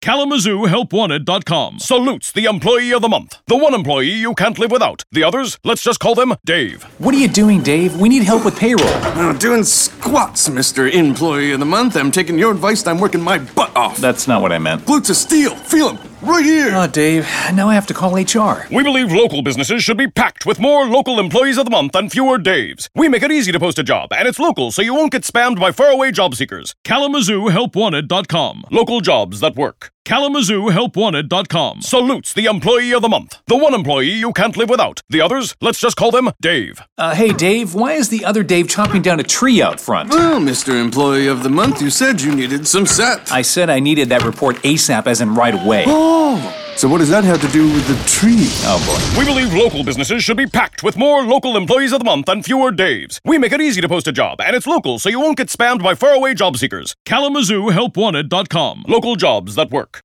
KalamazooHelpWanted.com salutes the employee of the month. The one employee you can't live without. The others, let's just call them Dave. What are you doing, Dave? We need help with payroll. Doing squats, Mr. Employee of the Month. I'm taking your advice and I'm working my butt off. That's not what I meant. Glutes of steel. Feel them. Right here. Oh, Dave, now I have to call HR. We believe local businesses should be packed with more local employees of the month and fewer Daves. We make it easy to post a job, and it's local, so you won't get spammed by faraway job seekers. KalamazooHelpWanted.com. Local jobs that work. KalamazooHelpWanted.com salutes the employee of the month. The one employee you can't live without. The others, let's just call them Dave. Hey, Dave, why is the other Dave chopping down a tree out front? Well, Mr. Employee of the Month, you said you needed some set. I said I needed that report ASAP, as in right away. So what does that have to do with the tree? Oh, boy. We believe local businesses should be packed with more local employees of the month and fewer Daves. We make it easy to post a job, and it's local, so you won't get spammed by faraway job seekers. KalamazooHelpWanted.com. Local jobs that work.